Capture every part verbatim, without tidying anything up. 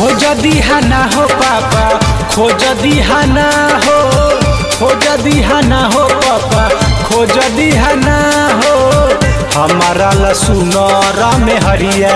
खोज दिहाना हो पापा खोज दिहाना हो खोज दिहाना हो पापा खोज दिहाना हो हमारा लसुनर में हरिया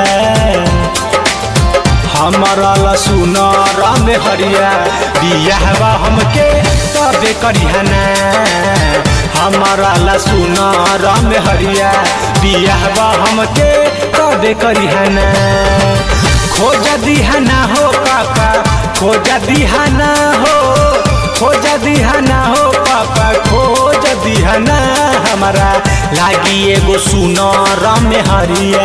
हमारा लसुनर में हरिया बियाहवा हमके तबे करिहाना हमारा लसुनर में हरिया बियाहवा हमके तबे करिहाना खोज दिहाना हो पापा खोज दिहाना हो खोज दिहाना हो पापा खोज दिहाना हमारा लागी एगो सुनर में हरिया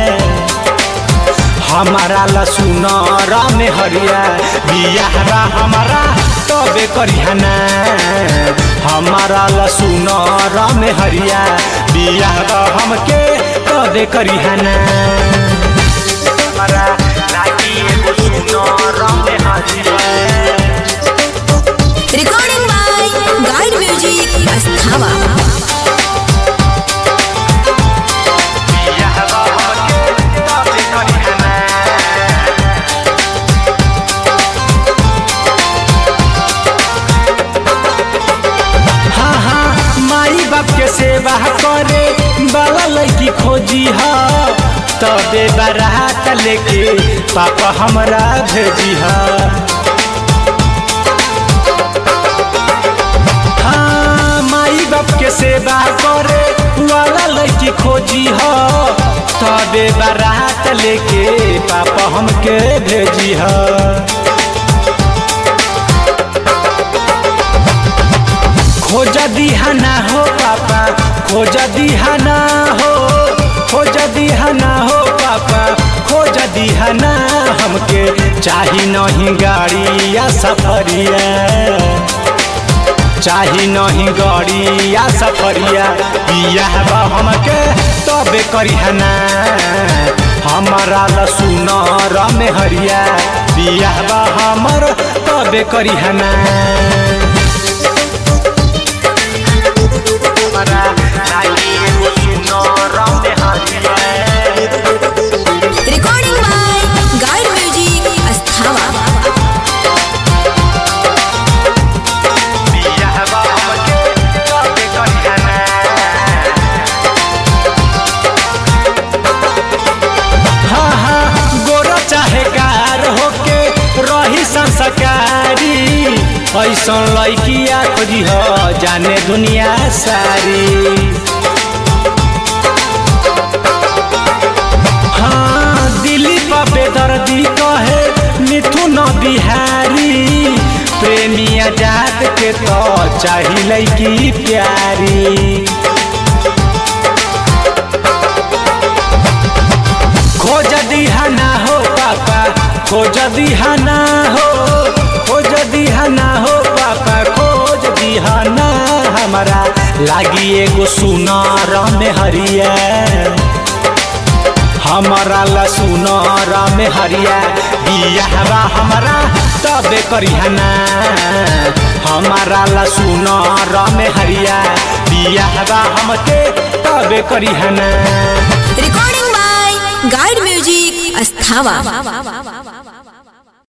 हमारा लसुनर में हरिया बियाहवा हमारा तबे करिहाना हमारा लसुनर में हरिया बियाहवा हमके तबे करिहाना हमारा लागी एगो सुनर में हरिया। रिकॉर्डिंग बाय गाइड म्यूजिक अस्थावा। हाँ हाँ माई बाप के सेवा करे बाला लड़की खोजी हा तबे बारात लेके पापा हमरा भेजी हा। हाँ माई बाप के सेवा करे वाला लड़की खोजी हा तबे बारात लेके पापा हमके भेजी हा। खोज दिहाना हो पापा खोज दिहाना हो खोज दिहाना हो पापा खोज दिहाना हमके चाही नहीं गाड़ी या सफरिया चाही नहीं गाड़ी या सफरिया बियाहवा हमके तबे करिहाना हमारा लसुनर में हरिया बियाहवा हमर तबे करिहाना हमारा लागी एगो सुनर में हरिया। रिकॉर्डिंग बाय गाइड म्यूजिक अस्थावा। बियाहवा हमके तबे करिहाना हाँ हाँ गोरा चाहे कार होके रही संस्कारी ऐसन लड़किया खोजी हो जाने दुनिया सारी। हाँ दिल्ली पर बेदर्दी कहे मिथुन बिहारी प्रेमी आजाद के तो चाही लड़की प्यारी। खोज दिहाना हो पापा खोज दिहाना हो खोज दिहाना हो पापा खोज दिहाना हमारा लागी एगो सुनर में हरिया हमारा लसुनर में हरिया बियाहवा हमारा तबे करिहाना हमारा लसुनर में हरिया बियाहवा हमके तबे करिहाना। Recording by guide music अस्थावा।